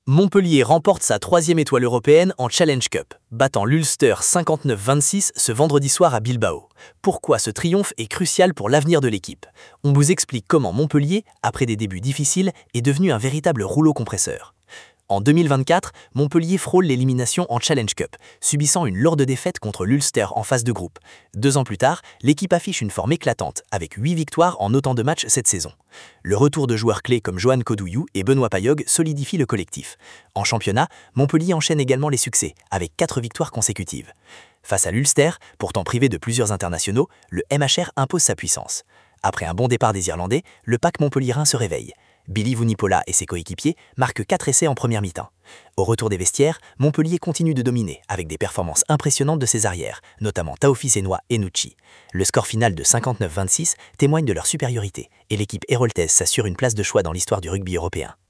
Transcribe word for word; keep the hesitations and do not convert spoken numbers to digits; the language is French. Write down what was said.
Montpellier remporte sa troisième étoile européenne en Challenge Cup, battant l'Ulster cinquante-neuf vingt-six ce vendredi soir à Bilbao. Pourquoi ce triomphe est crucial pour l'avenir de l'équipe? On vous explique comment Montpellier, après des débuts difficiles, est devenu un véritable rouleau compresseur. En deux mille vingt-quatre, Montpellier frôle l'élimination en Challenge Cup, subissant une lourde défaite contre l'Ulster en phase de groupe. Deux ans plus tard, l'équipe affiche une forme éclatante, avec huit victoires en autant de matchs cette saison. Le retour de joueurs clés comme Johan Kodouyou et Benoît Payog solidifie le collectif. En championnat, Montpellier enchaîne également les succès, avec quatre victoires consécutives. Face à l'Ulster, pourtant privé de plusieurs internationaux, le M H R impose sa puissance. Après un bon départ des Irlandais, le pack montpelliérain se réveille. Billy Vunipola et ses coéquipiers marquent quatre essais en première mi-temps. Au retour des vestiaires, Montpellier continue de dominer avec des performances impressionnantes de ses arrières, notamment Taofi Senois et Nucci. Le score final de cinquante-neuf vingt-six témoigne de leur supériorité et l'équipe héroltaise s'assure une place de choix dans l'histoire du rugby européen.